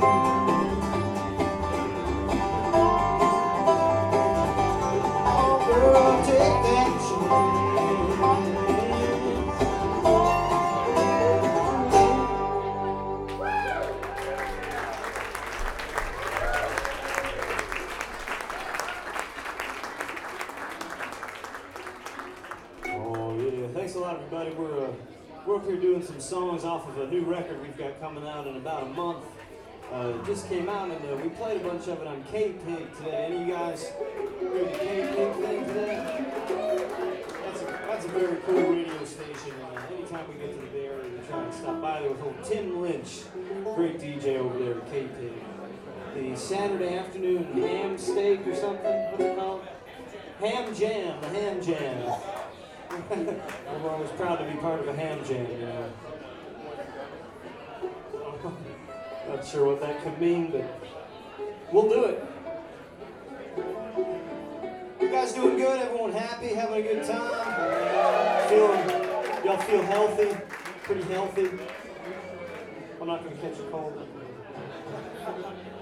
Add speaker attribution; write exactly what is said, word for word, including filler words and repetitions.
Speaker 1: We're, uh, we're up here doing some songs off of a new record we've got coming out in about a month. Uh, it just came out, and uh, we played a bunch of it on K-Pig today. Any of you guys heard the K-Pig thing today? That's a, that's a very cool radio station. And, uh, anytime we get to the Bay Area, we try and stop by there with old Tim Lynch, great D J over there at K-Pig. The Saturday afternoon ham steak or something, what's it called? Ham Jam, the Ham Jam. I'm always proud to be part of a ham jam, you know. Not sure what that could mean, but we'll do it. You guys doing good? Everyone happy? Having a good time? Feeling, y'all feel healthy? Pretty healthy? I'm not going to catch a cold.